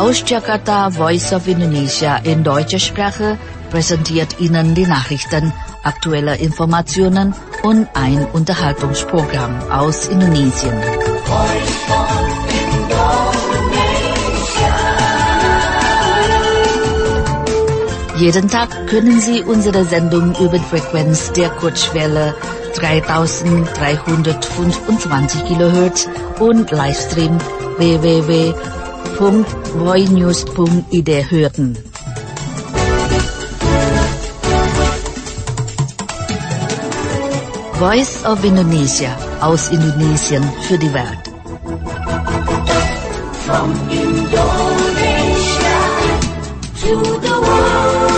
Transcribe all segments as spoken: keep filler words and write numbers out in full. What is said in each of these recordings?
Aus Jakarta, Voice of Indonesia in deutscher Sprache präsentiert Ihnen die Nachrichten, aktuelle Informationen und ein Unterhaltungsprogramm aus Indonesien. Jeden Tag können Sie unsere Sendung über die Frequenz der Kurzwelle dreitausenddreihundertfünfundzwanzig Kilohertz und Livestream w w w punkt voinews punkt i d hören. Voice of Indonesia, aus Indonesien für die Welt. From Indonesia to the world.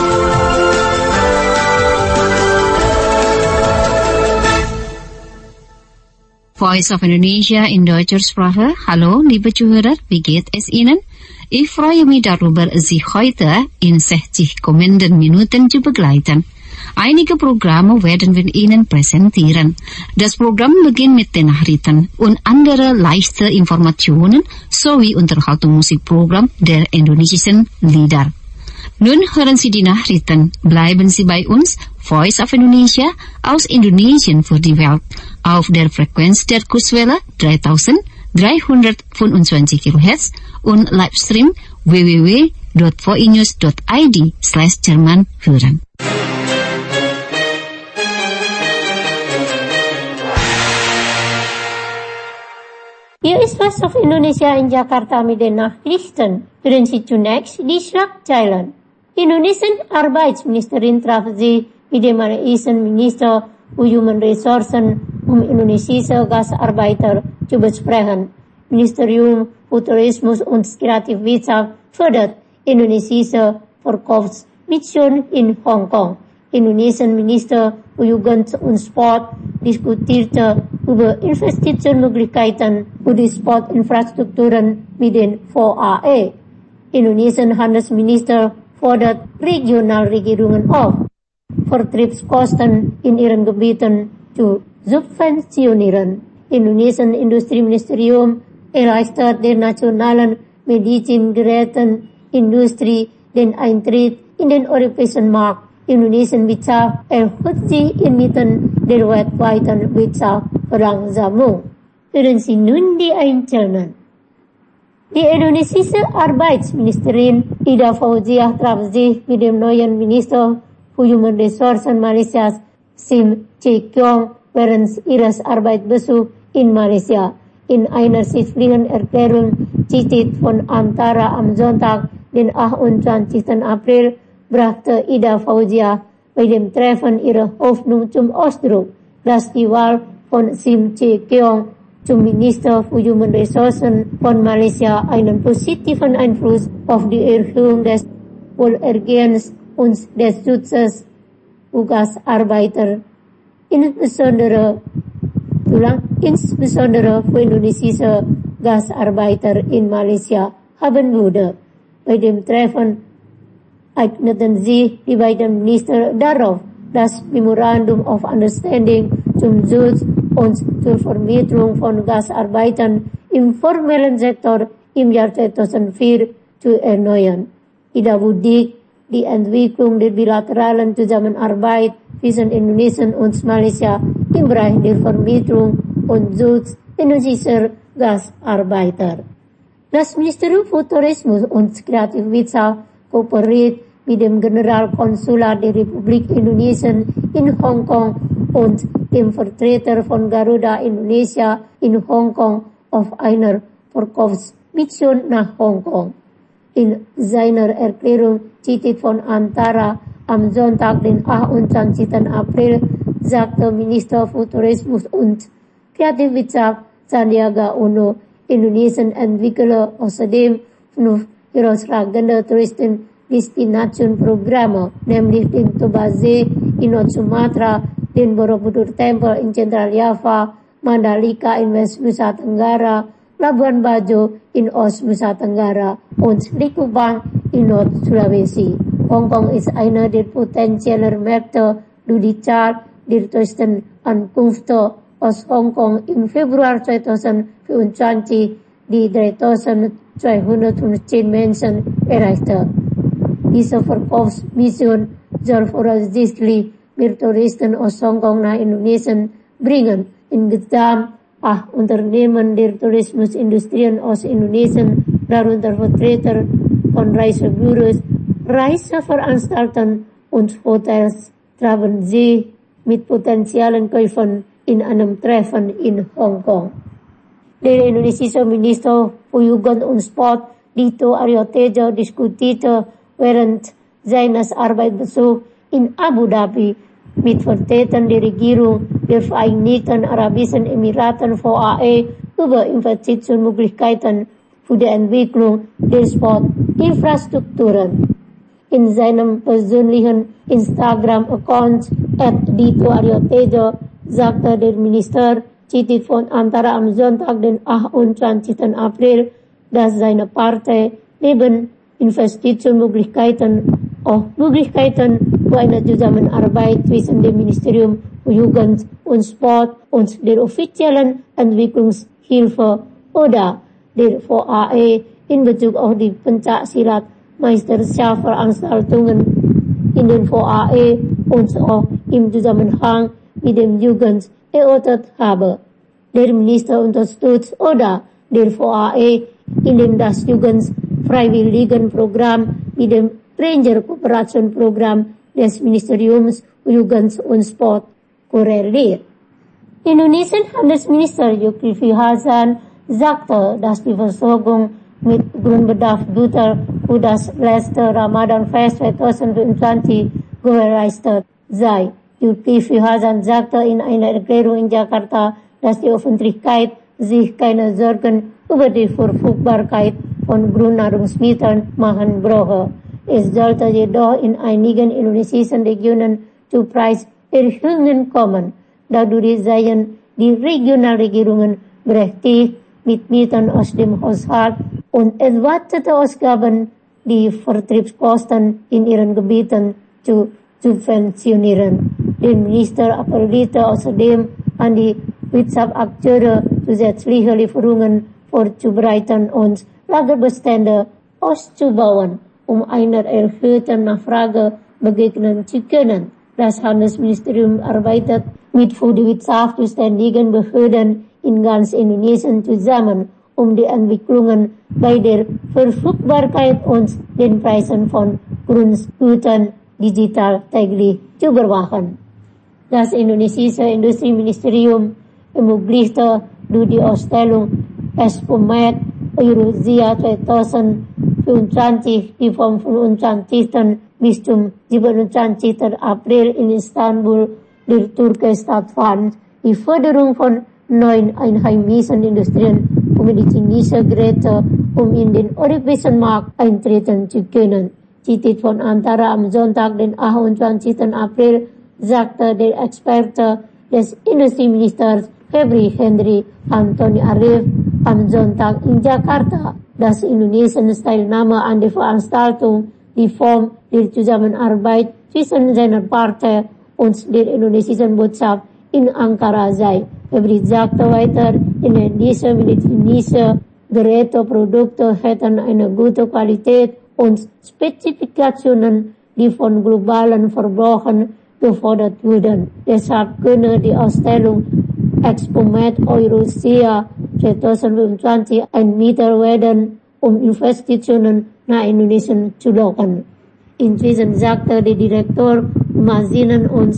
Voice of Indonesia in deutscher Sprache. Hallo, liebe Zuhörer, wie geht es Ihnen? Ich freue mich darüber, Sie heute in sechzig kommenden Minuten zu begleiten. Einige Programme werden wir Ihnen präsentieren. Das Programm beginnt mit den Nachrichten und andere leichte Informationen sowie Unterhaltungsmusikprogramm der indonesischen Lieder. Nun hören Sie die Nachrichten. Bleiben Sie bei uns, Voice of Indonesia aus Indonesien für die Welt, auf der Frequenz der Kurzwelle dreitausenddreihundertfünfundzwanzig Kilohertz und Livestream w w w punkt voinews punkt i d slash Jerman hören. Hier ist Voice of Indonesia in Jakarta mit den Nachrichten. Hören Sie zunächst die Schlagzeilen. Indonesian Arbeitsministerin traf sich mit dem malaysischen Minister für Human Resources, um indonesische Gastarbeiter zu besprechen. Ministerium für Tourismus und Kreativwirtschaft fördert indonesische Verkaufsmission in Hongkong. Indonesian Minister für Jugend und Sport diskutierte über Investitionsmöglichkeiten für die Sportinfrastrukturen mit den V A E. Indonesian Handelsminister fordert Regionalregierungen auf, Vertriebskosten in ihren Gebieten zu subventionieren. Indonesian Industrieministerium erleichtert der nationalen Medizingerätenindustrie den Eintritt in den europäischen Markt. Indonesian Wirtschaft erhöht sich inmitten der weltweiten Wirtschaftsverlangsamung. Hören Sie nun die Einzelnen. Die indonesische Arbeitsministerin Ida Fauziah traf sich mit dem neuen Minister für Human Resources Malaysias, Sim Chee Kiong, während ihres Arbeitsbesuchs in Malaysia. In einer schriftlichen Erklärung, zitiert von Antara am Sonntag, den achtundzwanzigsten April, brachte Ida Fauziah bei dem Treffen ihre Hoffnung zum Ausdruck, dass die Wahl von Sim Chee Kiong zum Minister für Human Resources von Malaysia einen positiven Einfluss auf die Erhöhung des Wohlergehens und des Schutzes für Gastarbeiter, insbesondere, insbesondere für indonesische Gastarbeiter in Malaysia, haben würde. Bei dem Treffen eigneten sich die beiden Minister darauf, das Memorandum of Understanding zum Schutz und zur Vermittlung von Gastarbeitern im formellen Sektor im Jahr zweitausendvier zu erneuern. Ida würdigt die Entwicklung der bilateralen Zusammenarbeit zwischen Indonesien und Malaysia im Bereich der Vermittlung und Schutz indonesischer Gastarbeiter. Das Ministerium für Tourismus und Kreativwirtschaft kooperiert mit dem Generalkonsulat der Republik Indonesien in Hongkong und dem Vertreter von Garuda Indonesia in Hongkong auf einer Verkaufsmission nach Hongkong. In seiner Erklärung, zitiert von Antara am Sonntag, den achtundzwanzigsten April, sagte Minister für Tourismus und Kreativwirtschaft Sandiaga Uno, Indonesien entwickle außerdem fünf herausragende Touristendestination-Programme, nämlich den Toba-See in Nord-Sumatra, den Borobudur-Tempel in Zentral-Java, Mandalika in West-Nusa Tenggara, Labuan Bajo in Ost-Nusa Tenggara und Likupang in Nord-Sulawesi. Hongkong ist einer der potenziellen Märkte für die Zahl der Touristenankünfte aus Hongkong im Februar zweitausendvierundzwanzig, die dreitausendneunhundert zweihundertfünfzehn Menschen erreichte. Diese Verkaufsmission soll voraussichtlich mehr Touristen aus Hongkong nach Indonesien bringen. Insgesamt acht Unternehmen der Tourismusindustrie aus Indonesien, darunter Vertreter von Reisebüros, Reiseveranstaltern und Hotels, trafen sie mit potenziellen Käufern in einem Treffen in Hongkong. Der indonesische Minister für Jugend und Sport, Dito Aryo Tejo, diskutierte während seines Arbeitsbesuchs in Abu Dhabi mit Vertretern der Regierung der Vereinigten Arabischen Emiraten V A E über Investitionsmöglichkeiten für die Entwicklung der Sportinfrastrukturen. In seinem persönlichen Instagram-Account at Dito Aryo Tejo sagte der Minister Citi von Antara am Sonntag, den achtundzwanzigsten April, dass seine Partei neben Investitionsmöglichkeiten auch Möglichkeiten für eine Zusammenarbeit zwischen dem Ministerium für Jugend und Sport und der offiziellen Entwicklungshilfe oder der V A E in Bezug auf die Pencaksilat Meisterschaftsveranstaltungen in den V A E und auch im Zusammenhang mit dem Jugend erörtert habe. Der Minister unterstützt oder der V A E, indem das Jugendfreiwilligenprogramm mit dem Ranger-Kooperation-Programm des Ministeriums für Jugend und Sport korreliert. Indonesian Handelsminister Zulkifli Hasan sagte, dass die Versorgung mit Grundbedarfsgütern für das letzte Ramadan-Fest zweitausendfünfundzwanzig gewährleistet sei. Zulkifli Hasan sagte in einer Erklärung in Jakarta, dass die Öffentlichkeit sich keine Sorgen über die Verfügbarkeit von Grundnahrungsmitteln machen brauche. Es sollte jedoch in einigen indonesischen Regionen zu Preiserhöhungen kommen. Dadurch seien die Regionalregierungen berechtigt, mit Mitteln aus dem Haushalt und erwartete Ausgaben die Vertriebskosten in ihren Gebieten zu subventionieren. Der Minister appellierte außerdem an die Wirtschaftsakteure, zusätzliche Lieferungen vorzubereiten und Lagerbestände auszubauen, um einer erhöhten Nachfrage begegnen zu können. Das Handelsministerium arbeitet mit für die Wirtschaft zuständigen Behörden in ganz Indonesien zusammen, um die Entwicklungen bei der Verfügbarkeit und den Preisen von Grundgütern digital täglich zu überwachen. Das indonesische Industrieministerium ermöglichte durch die Ausstellung Expomed Eurasia zweitausendfünfundzwanzig, die vom fünfundzwanzigsten bis zum siebenundzwanzigsten April in Istanbul, der Türkei, stattfand, die Förderung von neuen einheimischen Industrien für medizinische Geräte, um in den europäischen Markt eintreten zu können. Zitat von Antara am Sonntag, den achtundzwanzigsten April, sagte der Experte des Industrieministers Febri Henry Antoni Arif am Sonntag in Jakarta, dass Indonesiens Teilnahme an der Veranstaltung die Form der Zusammenarbeit zwischen seiner Partei und der indonesischen Botschaft in Ankara sei. Febri sagte weiter, indonesische medizinische Geräteprodukte hätten eine gute Qualität und Spezifikationen, die von globalen Verbrauchern gefordert würden. Deshalb könne die Ausstellung Expomed Eurasia zweitausendfünfundzwanzig ein Mittel werden, um Investitionen nach Indonesien zu locken. Inzwischen sagte der Direktor Maschinen- und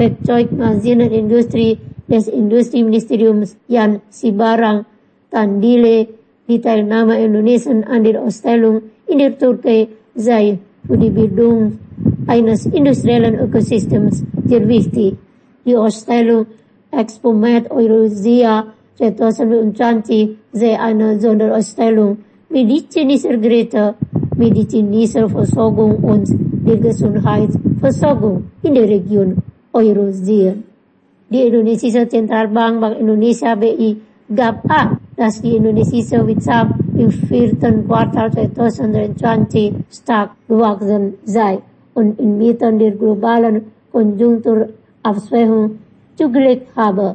Werkzeugmaschinenindustrie des Industrieministeriums Jan Sibarang Tandile, die Teilnahme Indonesiens an der Ausstellung in der Türkei sei für die Bildung eines industriellen Ökosystems sehr wichtig. Die Ausstellung Expomed Eurasia zweitausendfünfundzwanzig sei eine Sonderausstellung medizinischer Geräte, medizinischer Versorgung und der Gesundheitsversorgung in der Region Eurasien. Die indonesische Zentralbank Bank Indonesia B I gab an, dass die indonesische Wirtschaft im vierten Quartal zweitausendzweiundzwanzig stark gewachsen sei und inmitten der globalen Konjunkturabschwächung zugelegt habe.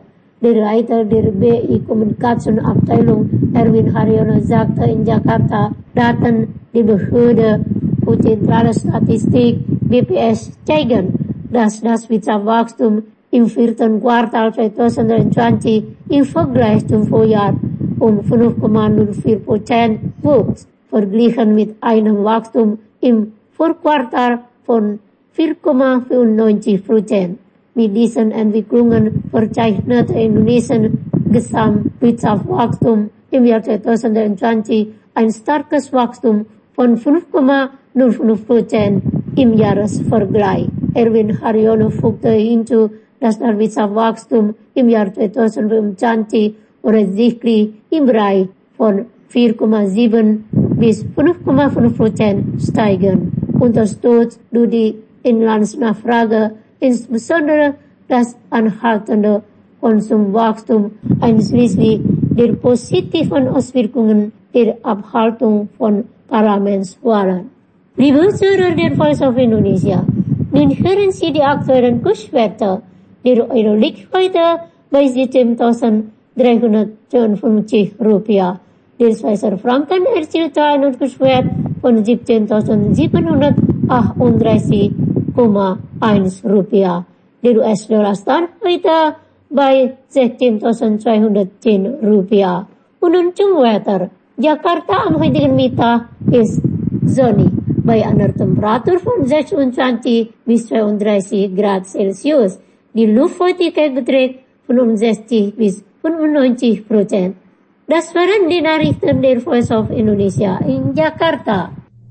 Der Leiter der B I Kommunikationsabteilung Erwin Haryono sagte in Jakarta, Daten die Behörde für Zentrale Statistik B P S zeigen, dass das Wirtschaftswachstum im vierten Quartal zwanzig zwanzig im Vergleich zum Vorjahr um fünf Komma null vier Prozent wuchs, verglichen mit einem Wachstum im Vorquartal von vier Komma fünfundneunzig Prozent. Mit diesen Entwicklungen verzeichnete Indonesia Gesamtwirtschaftswachstum im Jahr zwanzig zwanzig ein starkes Wachstum von fünf Komma null fünf Prozent im Jahresvergleich. Erwin Haryono fügte hinzu, dass das Wirtschaftswachstum im Jahr zwanzig fünfundzwanzig voraussichtlich im Bereich von vier Komma sieben bis fünf Komma fünf Prozent steigen, unterstützt durch die Inlandsnachfrage, insbesondere das anhaltende Konsumwachstum einschließlich der positiven Auswirkungen der Abhaltung von Parlamentswahlen. Liebe Zuhörer der Voice of Indonesia, nun hören Sie die aktuellen Kurswerte. Der Euro liegt heute bei siebzehntausenddreihundertfünfundfünfzig Rupiah. Der Schweizer Franken erzielt einen Kurswert von siebzehntausendsiebenhundertachtunddreißig Komma eins Rupiah. Der U S-Dollar stand heute bei sechzehntausendzweihundertzehn Rupiah. Und nun zum Wetter. Jakarta am heutigen Mittag ist sonnig bei einer Temperatur von sechsundzwanzig bis zweiunddreißig Grad Celsius. Die Luftfeuchtigkeit beträgt fünfundsechzig bis fünfundneunzig Prozent. Das waren die Nachrichten der Voice of Indonesia in Jakarta.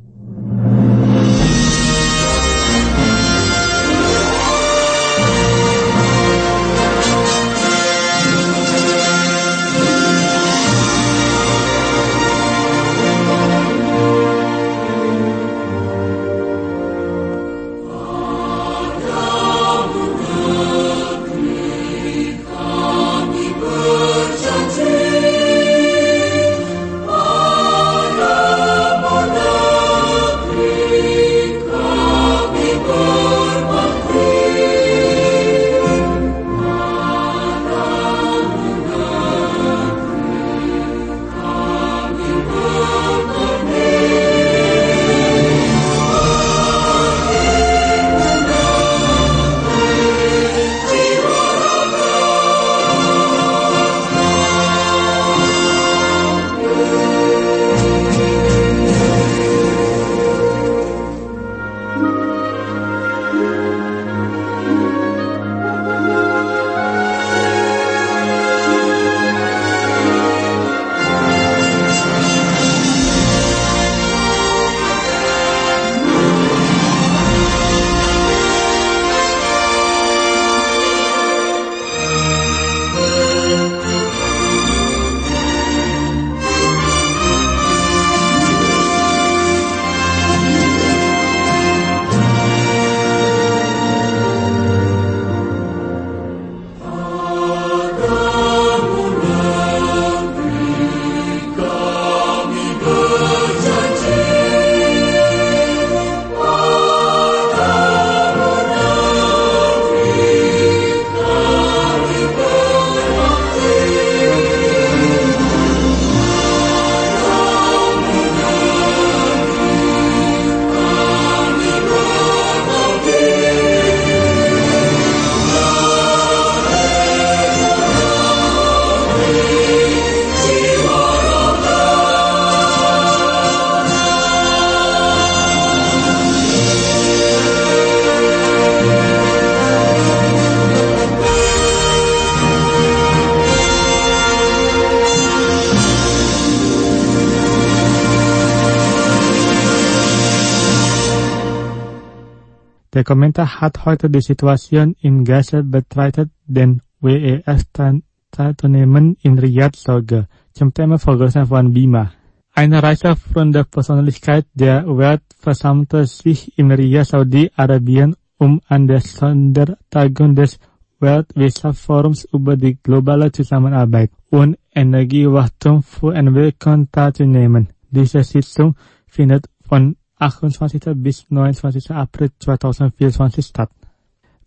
Der Kommentar hat heute die Situation in Gaza betrachtet, den W E S-Teilnehmen in Riyadh Sorge, zum Thema Vergrößerung von Bima. Eine Reihe führender Persönlichkeit der Welt versammelte sich in Riyadh, Saudi-Arabien, um an der Sondertagung des Weltwirtschaftsforums über die globale Zusammenarbeit und Energiewachstum für Entwicklung teilzunehmen. Diese Sitzung findet von achtundzwanzigsten bis neunundzwanzigsten April zweitausendvierundzwanzig statt.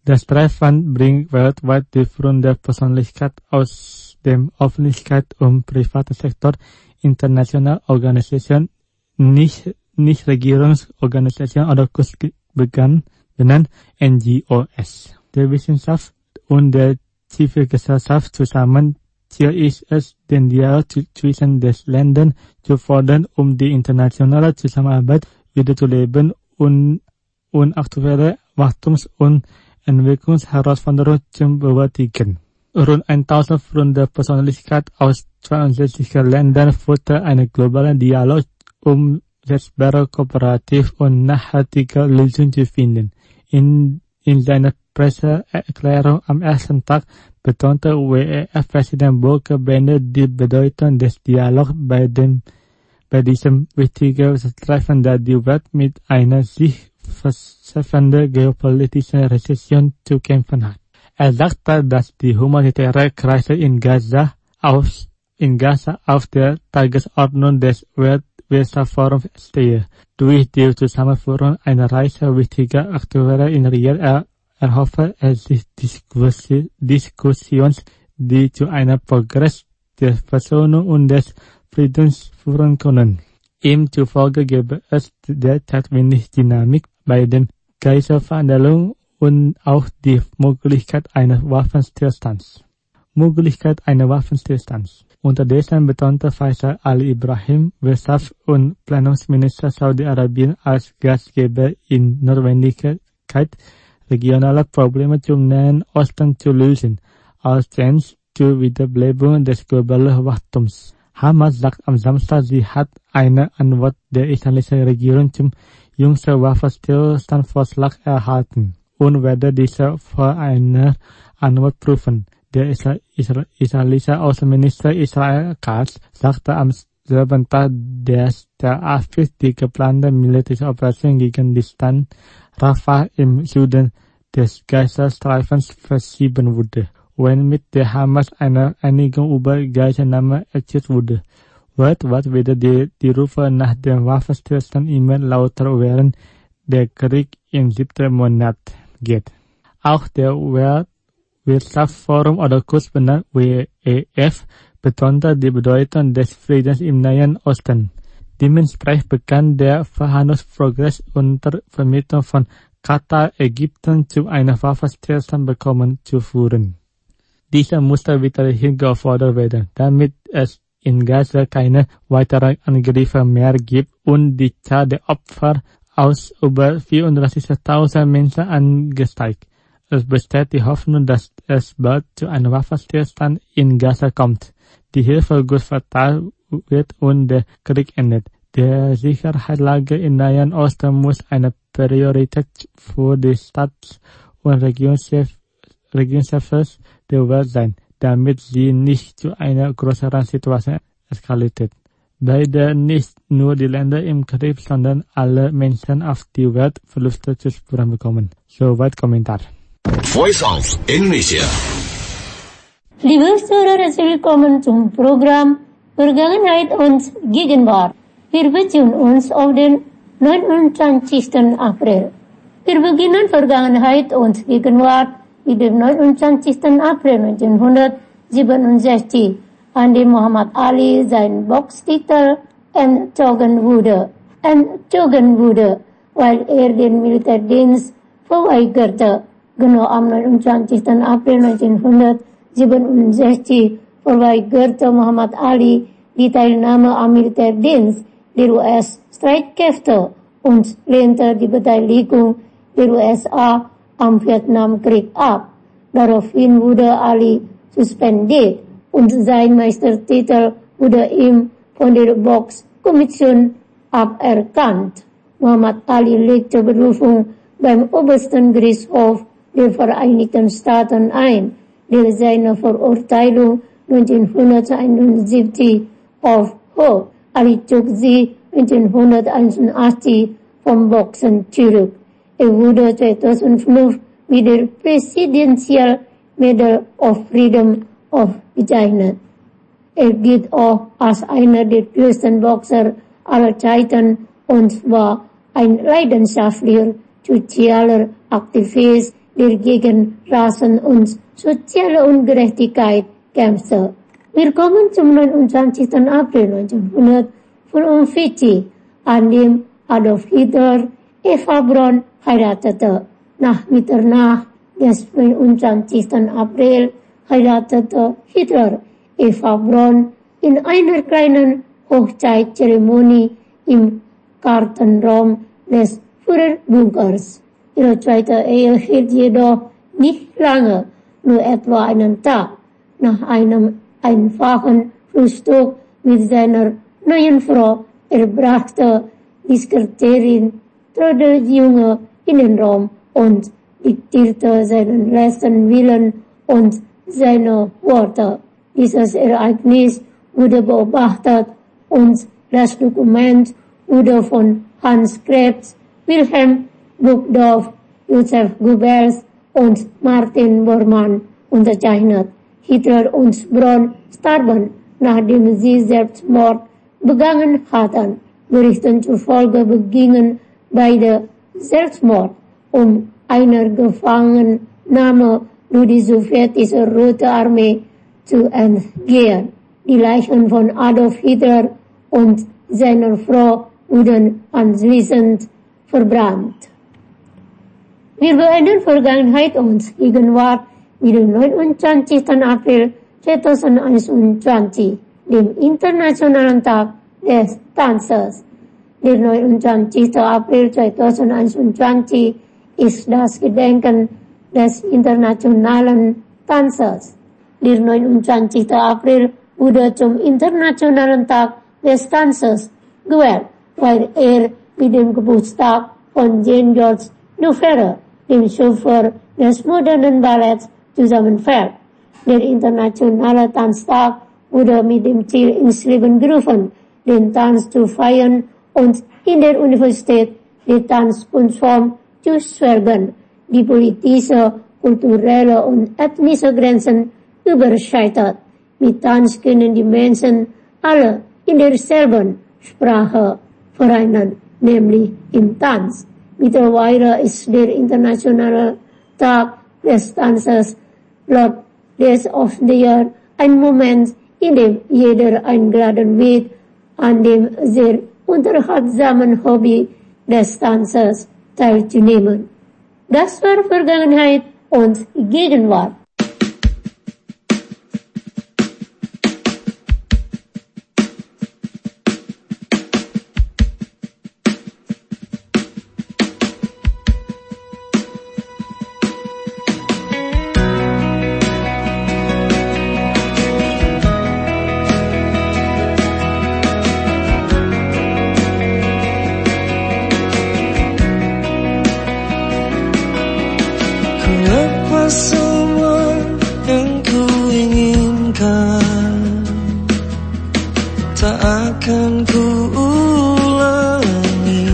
Das Treffen bringt weltweit die führende Persönlichkeit aus dem Öffentlichkeit und privaten Sektor, internationale Organisationen, nicht, Nichtregierungsorganisationen oder kurz benannt N G Os. Der Wissenschaft und der Zivilgesellschaft zusammen Ziel ist es, den Dialog zwischen den Ländern zu fördern, um die internationale Zusammenarbeit wiederzuleben und, und aktuelle Wachstums- und Entwicklungsherausforderungen zu bewältigen. Rund tausend führende Persönlichkeiten aus zweiundsechzig Ländern führte einen globalen Dialog, um setzbare, kooperative und nachhaltige Lösungen zu finden. In, in seiner Presseerklärung am ersten Tag betonte W E F-Präsident Volker Bender die Bedeutung des Dialogs bei, dem, bei diesem wichtigen Treffen, da die Welt mit einer sich verschärfenden geopolitischen Rezession zu kämpfen hat. Er sagte, dass die humanitäre Krise in Gaza auf, in Gaza auf der Tagesordnung des Weltwirtschaftsforums stehe. Durch die Zusammenführung einer Reihe wichtiger Akteure in Rio er, erhoffe er sich Diskussions, die zu einer Progress der Versöhnung und des Friedens führen können. Ihm zufolge gäbe es derzeit wenig Dynamik bei den Geiselverhandlungen und auch die Möglichkeit eines Waffenstillstands. Möglichkeit eines Waffenstillstands. Unterdessen betonte Faisal al-Ibrahim, Wirtschafts- und Planungsminister Saudi-Arabien als Gastgeber in Notwendigkeit, regionale Probleme zum Nahen Osten zu lösen, als Chance zur Wiederbelebung des globalen Wachstums. Hamas sagt am Samstag, sie hat eine Antwort der israelischen Regierung zum jüngsten Waffenstillstandsvorschlag erhalten und werde diese vor einer Antwort prüfen. Der Isra Isra israelische Außenminister Israel Katz sagte am selben Tag, dass der Afif die geplante militärische Operation gegen die Stadt Rafah im Süden des Gazastreifens verschieben wurde, wenn mit der Hamas eine Einigung über Geiselnahme erzielt wurde. Weltweit wieder die, die Rufe nach dem Waffenstillstand immer lauter, während der Krieg im siebten Monat geht. Auch der Weltwirtschaftsforum oder kurz benannt W E F betonte die Bedeutung des Friedens im Nahen Osten. Dementsprechend begann der Verhandlungsprogress unter Vermittlung von Katar, Ägypten zu einer Waffenstillstand bekommen zu führen. Dieser musste weiterhin gefordert werden, damit es in Gaza keine weiteren Angriffe mehr gibt und die Zahl der Opfer aus über vierunddreißigtausend Menschen angesteigt. Es besteht die Hoffnung, dass es bald zu einem Waffenstillstand in Gaza kommt. Die Hilfe gut verteilt wird und der Krieg endet. Die Sicherheitslage im Nahen Osten muss eine Priorität für die Staats- und Regierungschefs Regierungschefs der Welt sein, damit sie nicht zu einer größeren Situation eskaliert. Bei der nicht nur die Länder im Krieg, sondern alle Menschen auf die Welt Verluste zu spüren bekommen. Soweit Kommentar. Voice of Indonesia. Liebe Zuhörer, herzlich willkommen zum Programm Vergangenheit und Gegenwart. Wir beziehen uns auf den neunundzwanzigsten April. Wir beginnen Vergangenheit und Gegenwart mit dem neunundzwanzigsten April neunzehnhundertsiebenundsechzig, an dem Muhammad Ali sein Boxtitel entzogen wurde, entzogen wurde, weil er den Militärdienst verweigerte. Genau am neunundzwanzigsten April neunzehnhundertsiebenundsechzig verweigerte Muhammad Ali die Teilnahme am Militärdienst der U S-Streitkräfte und lehnte die Beteiligung der U S A am Vietnamkrieg ab. Daraufhin wurde Ali suspendiert und sein Meistertitel wurde ihm von der Boxkommission aberkannt. Muhammad Ali legte Berufung beim obersten Gerichtshof der Vereinigten Staaten ein, der seine Verurteilung neunzehnhunderteinundsiebzig aufhob. Ali zog sie neunzehnhunderteinundachtzig vom Boxen zurück. Er wurde zweitausendfünf mit der Presidential Medal of Freedom ausgezeichnet. Er gilt auch als einer der größten Boxer aller Zeiten und war ein leidenschaftlicher sozialer Aktivist, der gegen Rassen- und soziale Ungerechtigkeit kämpfte. Wir kommen zum neunundzwanzigsten April neunzehnhundertfünfundvierzig, an dem Adolf Hitler Eva Braun heiratete. Nach Mitternacht des neunundzwanzigsten April heiratete Hitler Eva Braun in einer kleinen Hochzeitszeremonie im Gartenraum des Führerbunkers. Ihre zweite Ehe hielt jedoch nicht lange, nur etwa einen Tag. Nach einem einfachen Frühstück mit seiner neuen Frau erbrachte die Sekretärin Trödel Junge in den Raum und diktierte seinen letzten Willen und seine Worte. Dieses Ereignis wurde beobachtet und das Dokument wurde von Hans Krebs, Wilhelm Burgdorf, Josef Goebbels und Martin Bormann unterzeichnet. Hitler und Braun starben, nachdem sie Selbstmord begangen hatten. Berichten zufolge begingen beide Selbstmord, um einer Gefangennahme durch die sowjetische Rote Armee zu entgehen. Die Leichen von Adolf Hitler und seiner Frau wurden anschließend verbrannt. Wir beenden Vergangenheit und Gegenwart mit dem neunundzwanzigsten April zweitausendeinundzwanzig, dem Internationalen Tag des Tanzes. Der neunundzwanzigste April zweitausendeinundzwanzig ist das Gedenken des Internationalen Tanzes. Der neunundzwanzigste April wurde zum Internationalen Tag des Tanzes gewählt, weil er mit dem Geburtstag von Jean-Georges Duferre, dem Schöpfer des modernen Balletts, zusammenfällt. Der Internationale Tanztag wurde mit dem Ziel ins Leben gerufen, den Tanz zu feiern und in der Universität die Tanzkunstform zu fördern, die politische, kulturelle und ethnische Grenzen überschreitet. Mit Tanz können die Menschen alle in derselben Sprache vereinen, nämlich im Tanz. Mittlerweile ist der Internationale Tag des Tanzes laut Days of the Year ein Moment, in dem jeder eingeladen wird, an dem sehr unterhaltsamen Hobby des Tanzes teilzunehmen. Das war Vergangenheit und Gegenwart. Semua yang ku inginkan tak akan ku ulangi.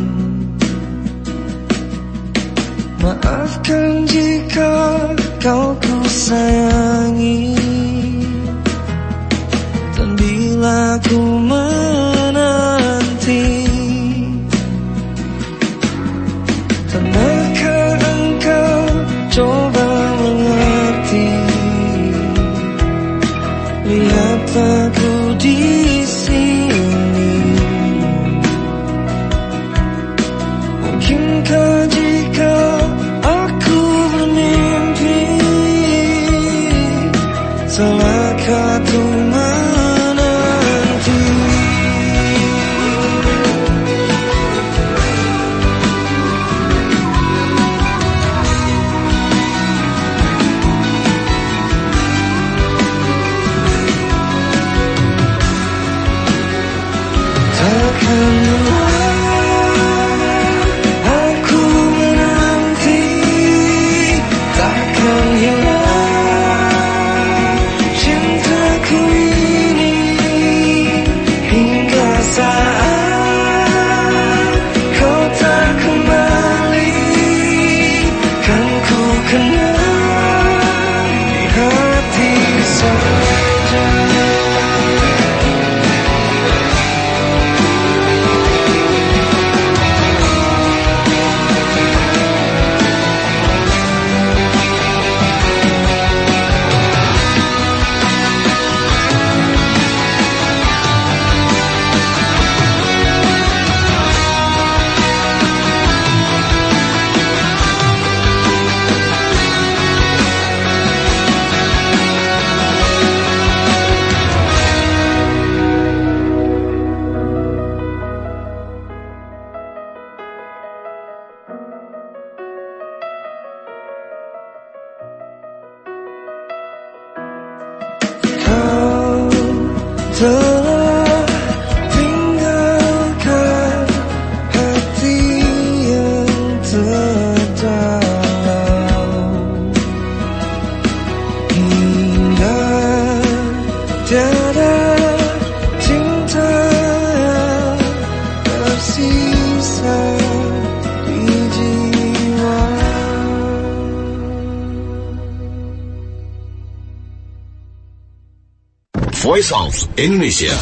Maafkan jika kau ku sayangi, dan bila ku menanti, pernahkah engkau coba mengerti? Lihat aku di sini. Mungkinkah jika aku bermimpi, salahkah ku menanti? Voice of Indonesia.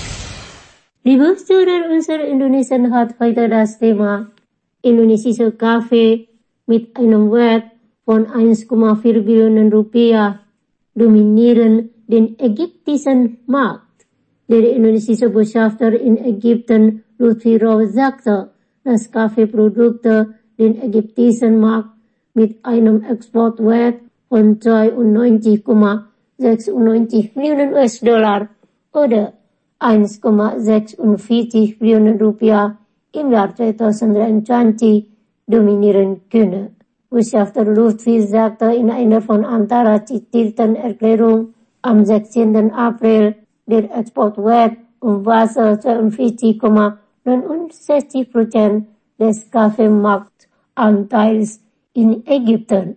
Liebe Zuhörer, unser Indonesien hat heute das Thema indonesische Kaffee mit einem Wert von eins Komma vier Billionen Rupiah dominieren den ägyptischen Markt. Der indonesische Botschafter in Ägypten, Lutfi Rauf, sagte, dass Kaffeeprodukte den ägyptischen Markt mit einem Exportwert von zweiundneunzig Komma sechsundneunzig Millionen U S-Dollar oder eins Komma sechsundvierzig Billionen Rupiah im Jahr zweitausenddreiundzwanzig dominieren können. Botschafter Lutfi sagte in einer von Antara zitierten Erklärung am sechzehnten April, der Exportwert umfasste zweiundvierzig Komma neunundsechzig Prozent des Kaffeemarktanteils in Ägypten,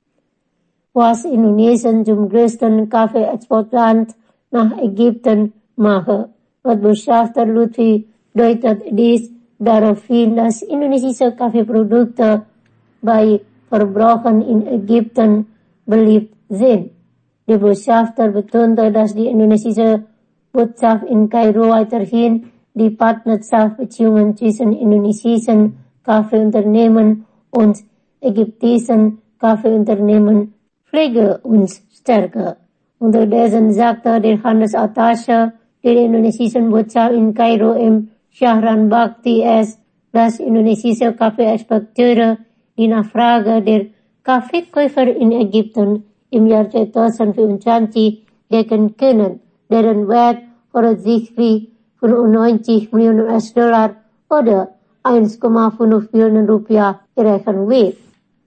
was Indonesien zum größten Kaffeeexportland nach Ägypten mache. Laut Botschafter Lutfi deutet dies darauf hin, dass indonesische Kaffeeprodukte bei Verbrauchern in Ägypten beliebt sind. Der Botschafter betonte, dass die indonesische Botschaft in Kairo weiterhin die Partnerschaftsbeziehungen zwischen indonesischen Kaffeeunternehmen und ägyptischen Kaffeeunternehmen pflege und stärke. Unterdessen sagte der Handelsattaché der indonesischen Botschaft in Kairo M. Shahran Bhakti S., dass indonesische Kaffeeexporteure die Nachfrage der Kaffeekäufer in Ägypten im Jahr zweitausendvierundzwanzig decken können, deren Wert voraussichtlich fünfundneunzig Millionen U S-Dollar oder eins Komma fünf Billionen Rupiah erreichen wird.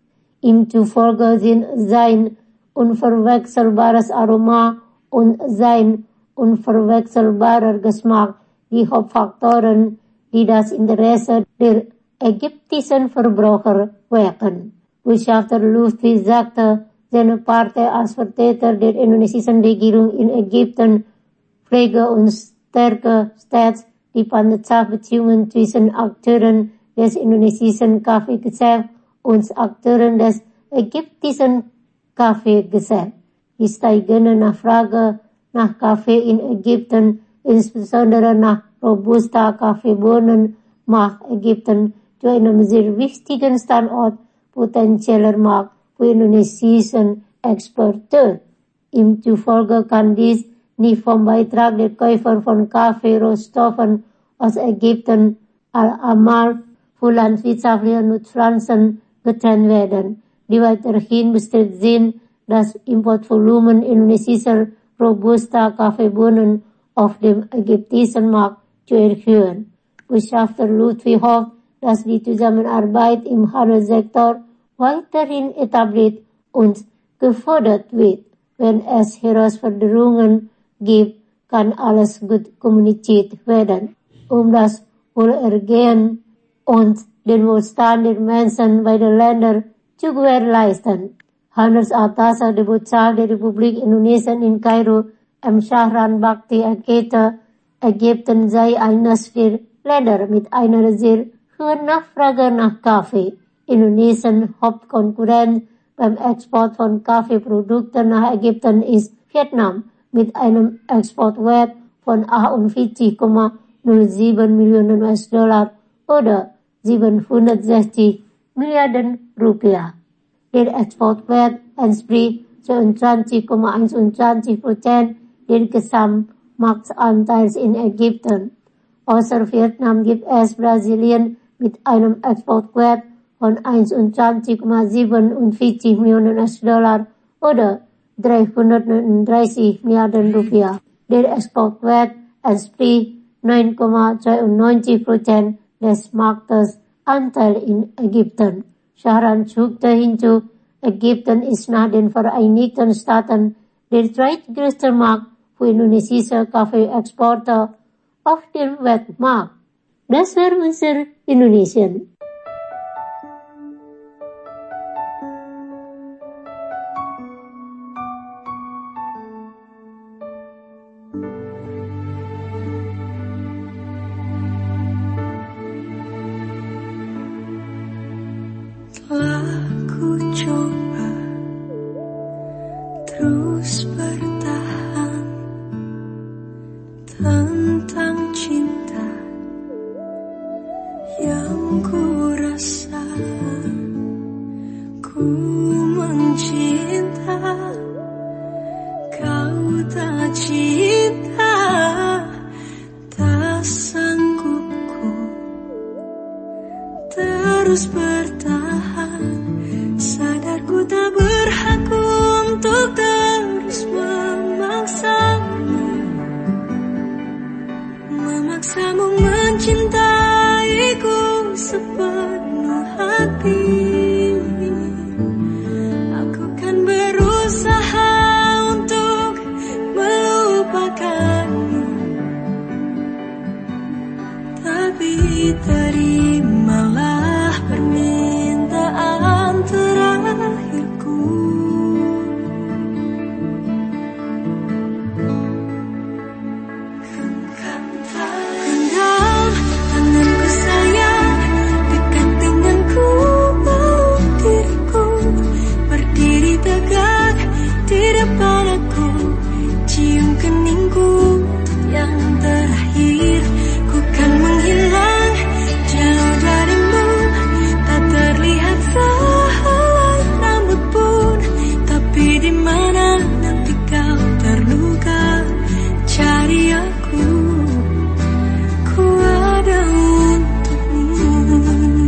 Ihm zufolge sind sein unverwechselbares Aroma und sein unverwechselbarer Geschmack die Hauptfaktoren, die das Interesse der ägyptischen Verbraucher wecken. Botschafter Lutfi sagte, seine Partei als Vertreter der indonesischen Regierung in Ägypten pflege und stärke stets die Partnerschaftsbeziehungen zwischen Akteuren des indonesischen Kaffeegeschäfts und Akteuren des ägyptischen Kaffeegeschäfts. Die steigende Nachfrage nach Kaffee in Ägypten, insbesondere nach Robusta Kaffeebohnen, macht Ägypten zu einem sehr wichtigen Standort potenzieller Markt für indonesischen Exporteure. Ihm zufolge kann dies nicht vom Beitrag der Käufer von Kaffeerohstoffen aus Ägypten Al-Amal für landwirtschaftliche Nutzpflanzen getrennt werden, die weiterhin bestellt sind, das Importvolumen indonesischer Robusta Kaffeebohnen auf dem ägyptischen Markt zu erhöhen. Botschafter Lutfi hofft, dass die Zusammenarbeit im Handelssektor weiterhin etabliert und gefördert wird. Wenn es Herausforderungen gibt, kann alles gut kommuniziert werden. Um das Wohlergehen und den Wohlstand der Menschen beider Länder zu gewährleisten. Handelsattaché der Botschaft der Republik Indonesia in Kairo, M. Shahran Bhakti, erklärte, Ägypten sei eines der Länder mit einer sehr hohen Nachfrage nach Kaffee. Indonesien Hauptkonkurrent beim Export von Kaffeeprodukten nach Ägypten ist Vietnam mit einem Exportwert von achtundvierzig Komma null sieben Millionen U S-Dollar oder siebenhundertsechzig Milliarden Rupiah. Der Exportwert entspricht zweiundzwanzig Komma einundzwanzig Prozent des Gesamtmarktanteils in Ägypten. Außer Vietnam gibt es Brasilien mit einem Exportwert von einundzwanzig Komma siebenundvierzig Millionen U S-Dollar oder dreihundertneununddreißig Milliarden Rupiah. Der Exportwert entspricht neun Komma zweiundneunzig Prozent des Marktanteils in Ägypten. Shahran fügte hinzu, Ägypten ist nach den Vereinigten Staaten der zweitgrößte Markt für indonesische Kaffeeexporte auf dem Weltmarkt. Das war unser Indonesien. Telah ku coba terus bertahan Ku mencinta, kau tak cinta, tak sanggup ku terus bertahan. Sadar ku tak berhak untuk terus memaksamu, memaksamu mencintaiku sepenuh hati. Aku kan berusaha untuk melupakanmu, tapi terimalah permintaan terakhirku. Genggam tanganku sayang, dekat denganku, peluk diriku, berdiri tegak di depan aku, cium keningku yang terakhir. Ku kan menghilang jauh darimu, tak terlihat sehelai rambut pun, tapi di mana nanti kau terluka, cari aku, ku ada untukmu.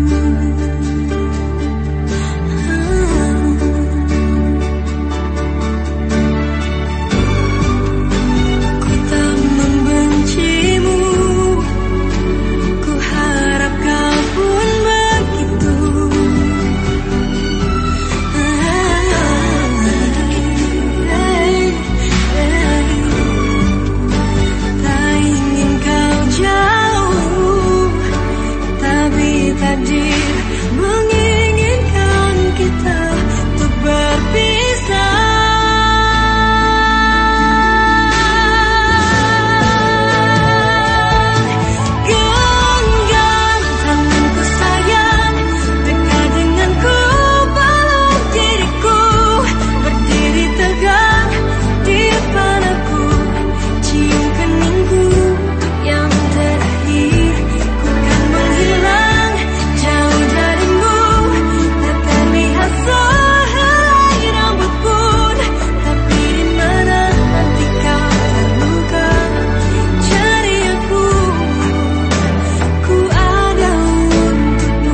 Ku tak membencimu, ku harap kau pun begitu. Tak ingin kau jauh, tapi takdir menginginkan kita untuk berpisah. Genggam tanganku sayang, dekat denganku, peluk diriku, berdiri tegak di depan aku, cium keningku yang terakhir. Ku kan menghilang jauh darimu, tak terlihat sehelai rambut pun, tapi di mana nanti kau terluka, cari aku, ku ada untukmu.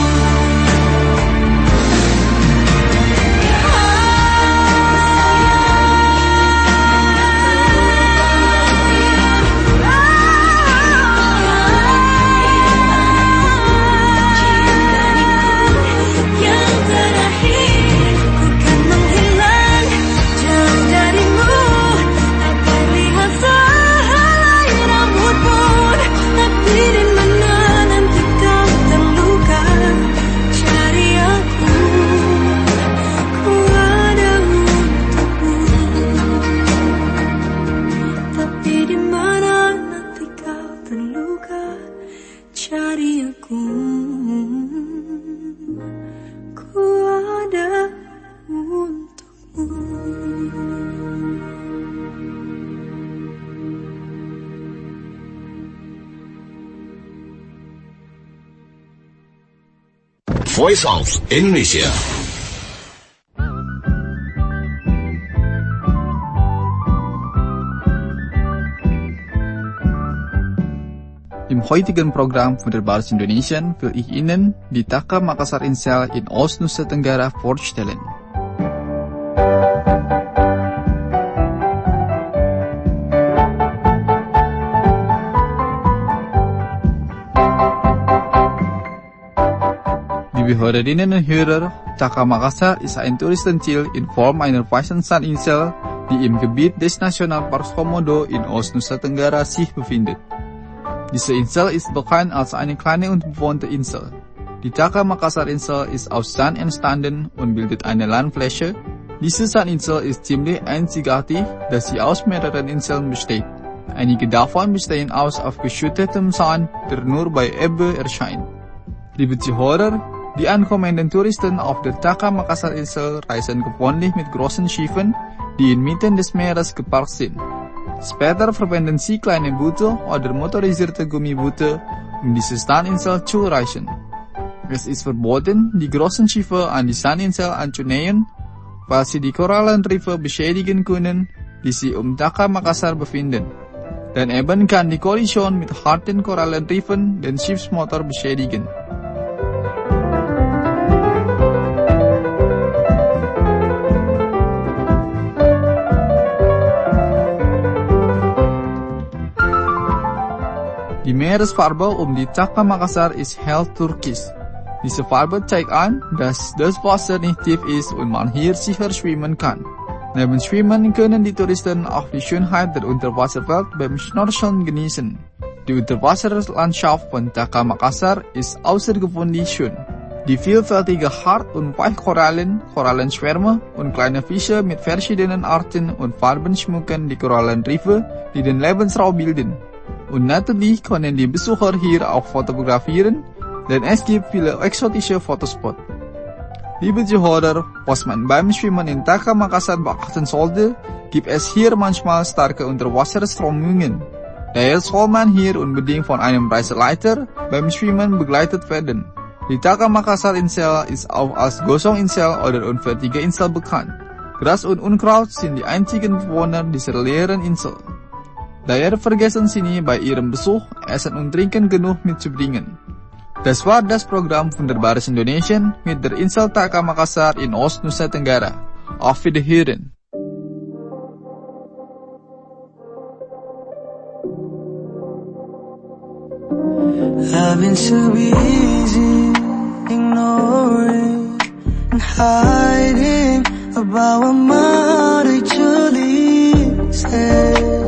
Yang terakhir, ku kan menghilang jauh darimu, tak terlihat sehelai rambut pun, tapi di mana nanti kau terluka, cari aku, ku ada untukmu. Tapi di mana nanti kau terluka, cari aku, ku ada untukmu. Voice of Indonesia. Im heutigen Programm von der Basis Indonesien will ich Ihnen die Taka Makassar Insel in Ostnusa Tenggara vorstellen. Liebe Hörerinnen und Hörer, Taka Makassar ist ein Touristenziel in Form einer weißen Sandinsel, die im Gebiet des Nationalparks Komodo in Ostnusa Tenggara sich befindet. Diese Insel ist bekannt als eine kleine und bewohnte Insel. Die Taka Makassar Insel ist aus Sand entstanden und bildet eine Landfläche. Diese Sandinsel ist ziemlich einzigartig, da sie aus mehreren Inseln besteht. Einige davon bestehen aus aufgeschüttetem Sand, der nur bei Ebbe erscheint. Liebe Zuhörer, die ankommenden Touristen auf der Taka Makassar Insel reisen gewöhnlich mit großen Schiffen, die inmitten des Meeres geparkt sind. Später verwenden sie kleine Boote oder motorisierte Gummiboote, um diese Sandinsel zu erreichen. Es ist verboten, die großen Schiffe an die Sandinsel anzunähern, weil sie die Korallenriffe beschädigen können, die sich um Dhaka Makassar befinden. Dan eben kann die Kollision mit harten Korallenriffen den Schiffsmotor beschädigen. Die Meeresfarbe um die Dhaka Makassar ist hell türkis. Diese Farbe zeigt an, dass das Wasser nicht tief ist und man hier sicher schwimmen kann. Neben Schwimmen können die Touristen auch die Schönheit der Unterwasserwelt beim Schnorcheln genießen. Die Unterwasserlandschaft von Dhaka Makassar ist außergewöhnlich schön. Die vielfältige Hart- und Weichkorallen, Korallenschwärme und kleine Fische mit verschiedenen Arten und Farben schmücken die Korallenriffe, die den Lebensraum bilden. Und natürlich können die Besucher hier auch fotografieren, denn es gibt viele exotische Fotospots. Liebe Zuhörer, was man beim Schwimmen in Dhaka Makassar beachten sollte, gibt es hier manchmal starke Unterwasserströmungen. Daher soll man hier unbedingt von einem Reiseleiter beim Schwimmen begleitet werden. Die Dhaka Makassar Insel ist auch als Gosong-Insel oder unfertige Insel bekannt. Gras und Unkraut sind die einzigen Bewohner dieser leeren Insel. Daher vergessen Sie nie bei Ihrem Besuch, Essen und Trinken genug mitzubringen. Das war das Programm Wunderbares Indonesien mit der Insel Dhaka Makassar in Ost-Nusa Tenggara. Auf Wiederhören! I've been too busy ignoring and hiding about what might actually said.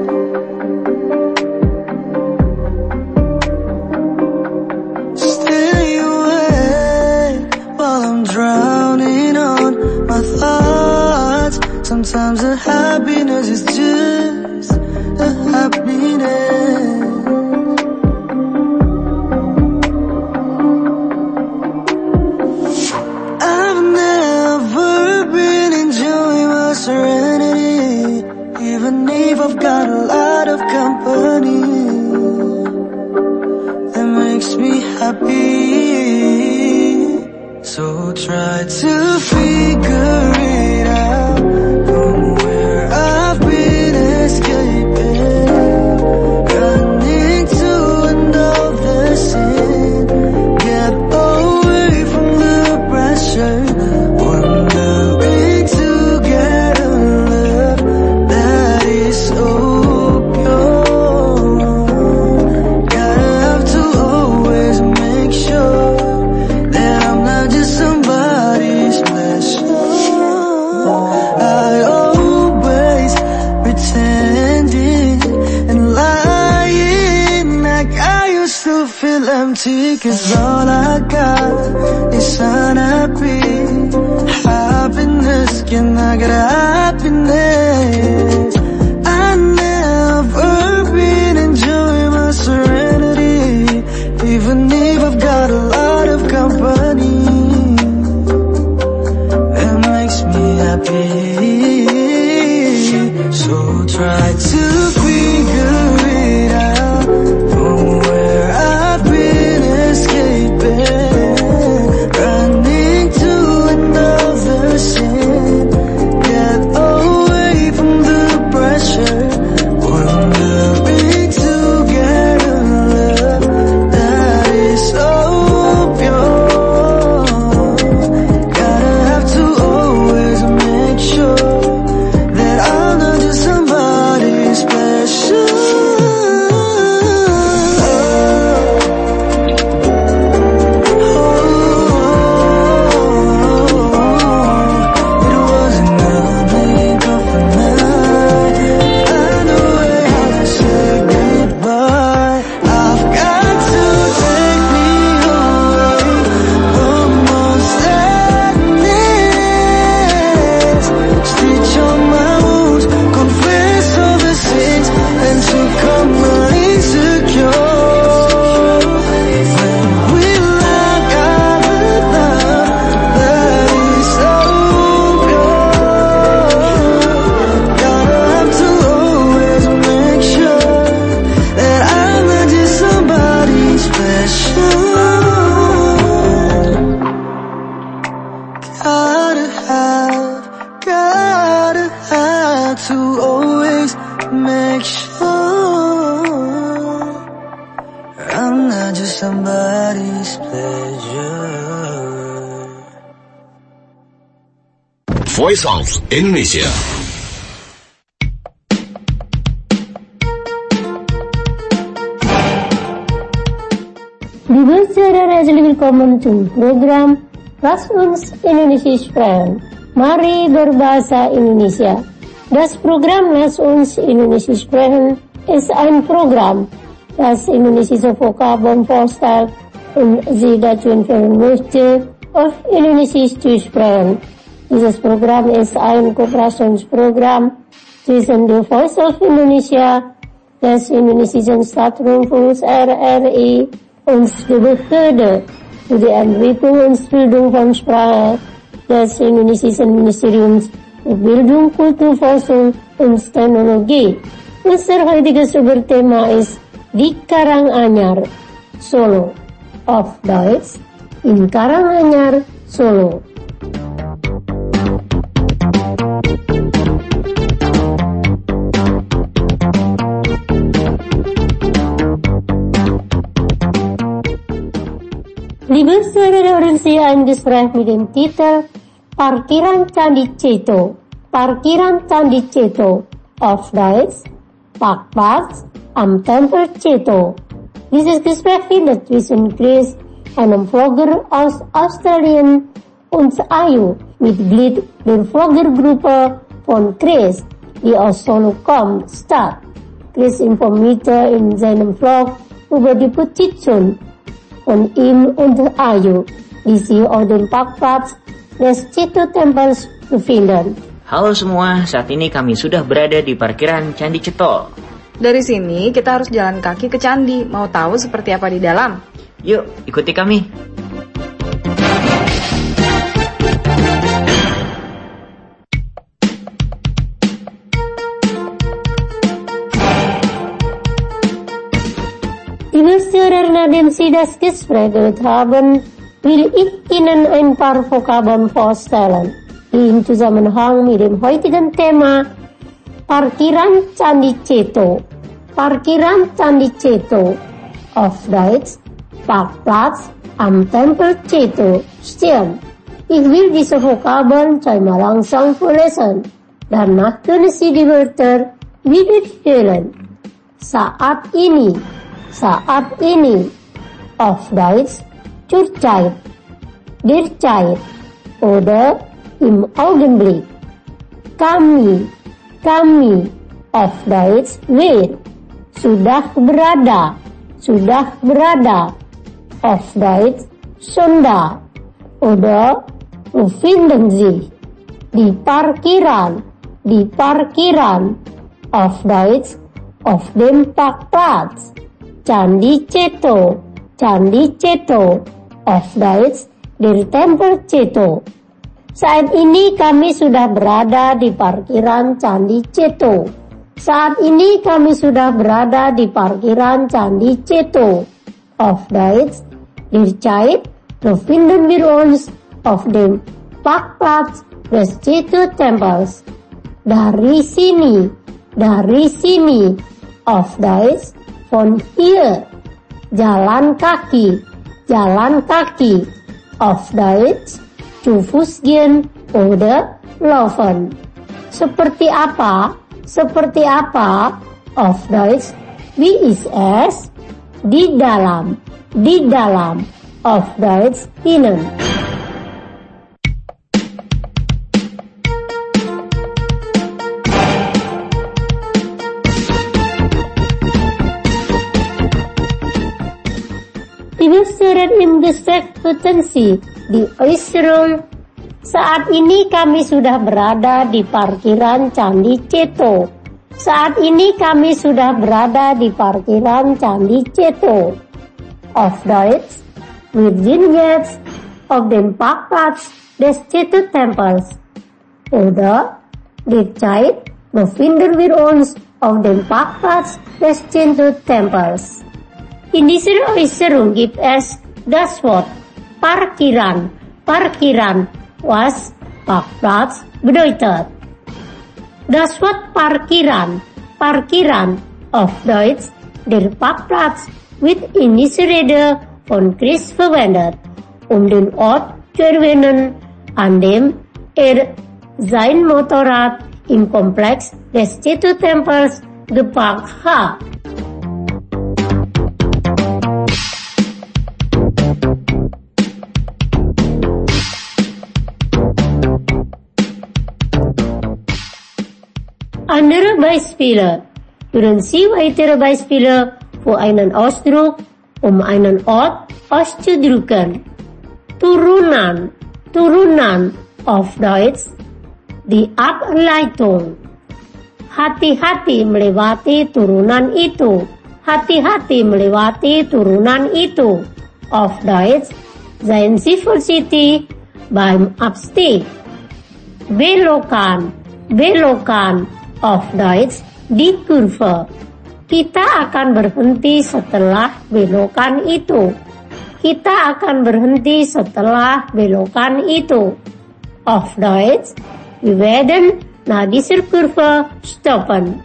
Stay away while I'm drowning on my thoughts. Sometimes the happiness is just a happiness. Serenity, even if I've got a lot of company that makes me happy. So try to figure it out from where I've been escaping, running to another sin, get away from the pressure, wondering to empty, cause all I got is unhappy happiness. Can I get happiness? I never been enjoying my serenity, even if I've got a lot of company that makes me happy. So try to figure it out from where I've been escaping, running to another sin, get I've gotta have to always make sure I'm not just somebody's pleasure. Voice of Indonesia. Liebe Zuhörer, herzlich willkommen zum Program Lass uns Indonesisch sprechen. Mari berbahasa Indonesia. Das Programm Lass uns Indonesisch sprechen ist ein Programm, das indonesische Vokabeln vorstellt und Sie dazu empfehlen möchte, auf Indonesisch zu sprechen. Dieses Programm ist ein Kooperationsprogramm zwischen der Voice of Indonesia, des indonesischen Staatsrundfunks R R I und der Behörde für die Entwicklung und Bildung von Sprache des indonesischen Ministeriums für Bildung, Kulturforschung und Teknologie. Unser heutiges Überthema ist di Karanganyar, Solo. Auf Deutsch, in Karanganyar, Solo. Liebe Zuhörer, hören Sie ein Gespräch mit dem Titel Parkiran Candi Ceto. Parkiran Candi Ceto. Auf Deutsch, Parkplatz am Tempel Ceto. Dieses Gespräch findet zwischen Chris, einem Vlogger aus Australien, und Ayu, Mitglied der Vloggergruppe von Chris, die aus Solo kommt, statt. Chris informierte in seinem Vlog über die Petition von ihm und Ayu, die sich auf dem Parkplatz des Ceto Tempels befinden. Halo semua, saat ini kami sudah berada di parkiran Candi Ceto. Dari sini kita harus jalan kaki ke candi. Mau tahu seperti apa di dalam? Yuk, ikuti kami. Liebe Zuhörer, nachdem Sie das Gespräch gehört haben, will ich Ihnen ein paar Vokabeln vorstellen, die im Zusammenhang mit dem heutigen Thema Parkiran Candi Ceto. Parkiran Candi Ceto. Auf Deutsch, Parkplatz am Tempel Ceto stehen. Ich will diese Vokabeln zweimal langsam vorlesen. Danach können Sie die Wörter wiederholen. Saat ini. Saat ini. Auf Deutsch, zurzeit, derzeit oder im Augenblick. Kami, kami. Auf Deutsch, wir. Sudah berada, sudah berada. Auf Deutsch, Sonda oder befinden sich. Di parkiran, di parkiran. Auf Deutsch, auf dem Parkplatz. Candi Ceto, Candi Ceto. Auf Deutsch, der Tempel Ceto. Saat ini kami sudah berada di parkiran Candi Ceto. Saat ini kami sudah berada di parkiran Candi Ceto. Auf Deutsch, derzeit befinden wir uns auf dem Parkplatz des Ceto Tempels. Dari sini, dari sini. Auf Deutsch, von hier. Jalan kaki, jalan kaki. Auf Deutsch, zu Fuß gehen oder laufen. Seperti apa? Seperti apa? Auf Deutsch, wie ist es? Di dalam, di dalam. Auf Deutsch, innen. Liebe Zuhörer, im Gespräch Potensi di Äußerung. Saat ini kami sudah berada di parkiran Candi Ceto. Saat ini kami sudah berada di parkiran Candi Ceto. Auf Deutsch, wir sind jetzt auf dem Parkplatz des Ceto Tempels. Oder, derzeit befinden wir uns auf dem Parkplatz des Ceto Tempels. In dieser Äußerung gibt es das Wort Parkiran. Parkiran, was Parkplatz bedeutet. Das Wort Parkieren, Parkieren auf Deutsch, der Parkplatz, wird in dieser Rede von Christ verwendet, um den Ort zu erwähnen, an dem er sein Motorrad im Komplex des Ceto-Tempels geparkt hat. Andere Beispiele. Hören Sie weitere Beispiele für einen Ausdruck, um einen Ort auszudrücken. Turunan, Turunan auf Deutsch, die Ableitung. Hati-hati melewati turunan itu. Hati-hati melewati turunan itu. Auf Deutsch, seien Sie vorsichtig beim Abstieg. Belokan, belokan. Auf Deutsch, di Kurve. Kita akan berhenti setelah belokan itu. Kita akan berhenti setelah belokan itu. Auf Deutsch, wir werden nach dieser Kurve stoppen.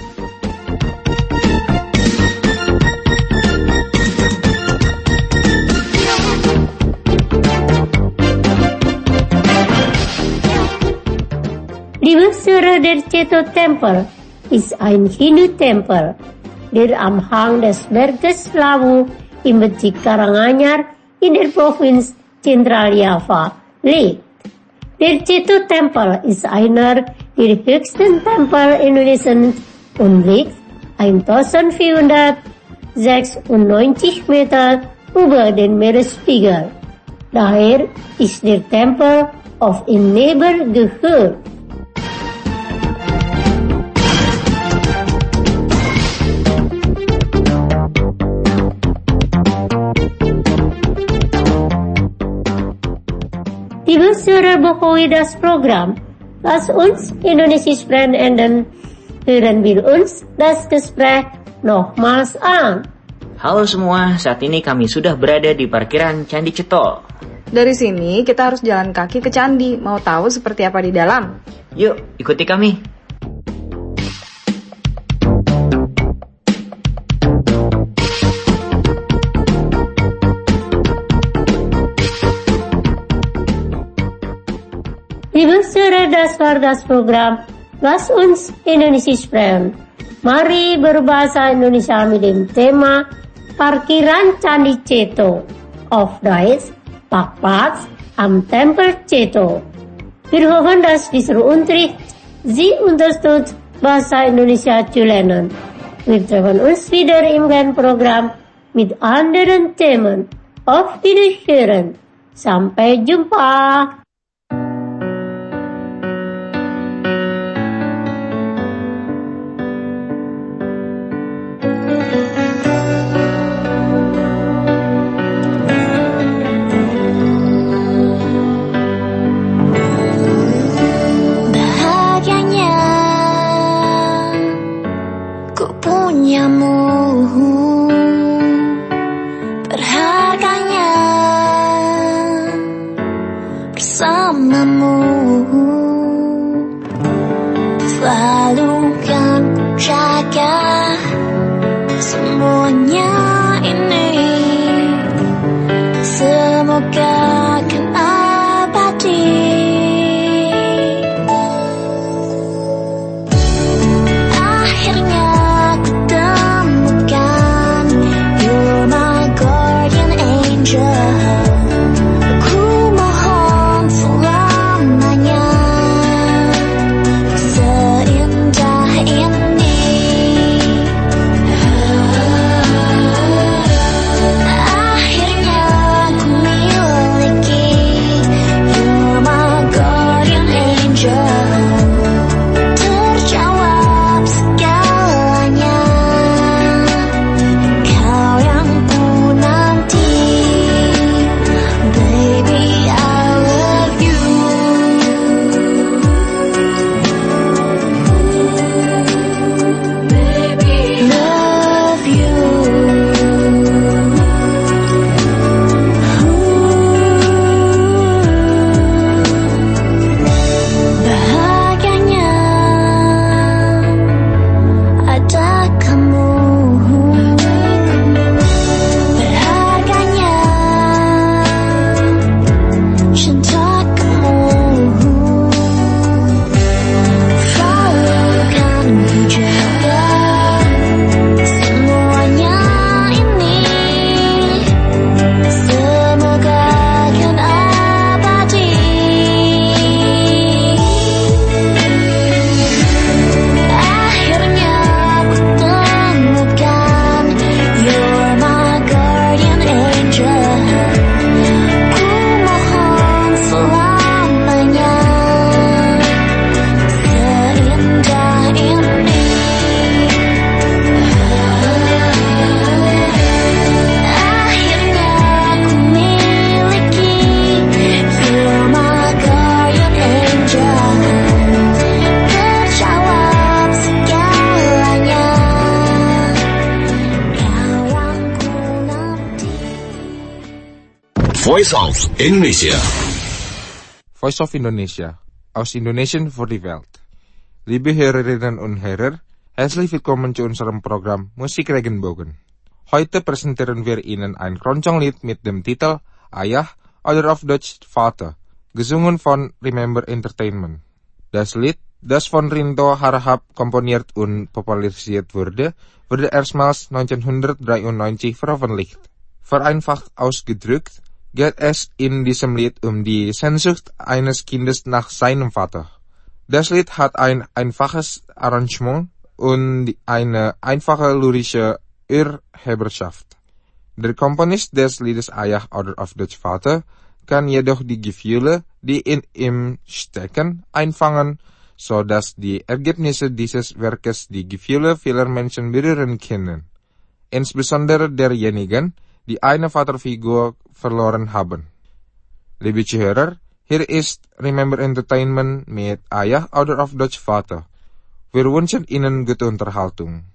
Die Wurzeln der Ceto-Tempel ist ein Hindu-Tempel, der am Hang des Berges Lawu im Bezirk Karanganyar in der Provinz Zentraljava liegt. Der Ceto-Tempel ist einer der höchsten Tempel Indonesiens und liegt eintausendvierhundertsechsundneunzig Meter über den Meeresspiegel. Daher ist der Tempel auf ihn gehört. Liebe Hörer, bevor wir das Programm Lass uns Indonesisch sprechen enden, hören wir uns das Gespräch nochmals an. Halo semua, saat ini kami sudah berada di parkiran Candi Ceto. Dari sini kita harus jalan kaki ke candi. Mau tahu seperti apa di dalam? Yuk, ikuti kami. Liebe Hörer, das war das Programm Lass uns Indonesisch sprechen. Mari berbahasa Indonesia mit dem Thema Parkiran Candi Ceto. Auf Deutsch, Parkplatz am Tempel Ceto. Wir hoffen, dass dieser Unterricht Sie unterstützt, Bahasa Indonesia zu lernen. Wir treffen uns wieder im Programm mit anderen Themen. Auf Wiederhören. Sampai jumpa. Berharganya Voice of Indonesia. Voice of Indonesia, aus Indonesian voor die Welt. Liebe Hörerinnen und Hörer, herzlich willkommen zu unserem Programm Musik Regenbogen. Heute präsentieren wir Ihnen ein Keroncong-Lied mit dem Titel Ayah oder auf Deutsch Vater, gesungen von Remember Entertainment. Das Lied, das von Rinto Harahap komponiert und popularisiert wurde, wurde erstmals neunzehnhundertdreiundneunzig veröffentlicht. Vereinfacht ausgedrückt geht es in diesem Lied um die Sehnsucht eines Kindes nach seinem Vater. Das Lied hat ein einfaches Arrangement und eine einfache lyrische Urheberschaft. Der Komponist des Liedes Ayah oder auf Deutsch Vater kann jedoch die Gefühle, die in ihm stecken, einfangen, so dass die Ergebnisse dieses Werkes die Gefühle vieler Menschen berühren können. Insbesondere derjenigen, die eine Vaterfigur verloren haben. Liebe Zuhörer, hier ist Remember Entertainment mit Ayah oder auf Deutsch Vater. Wir wünschen Ihnen gute Unterhaltung.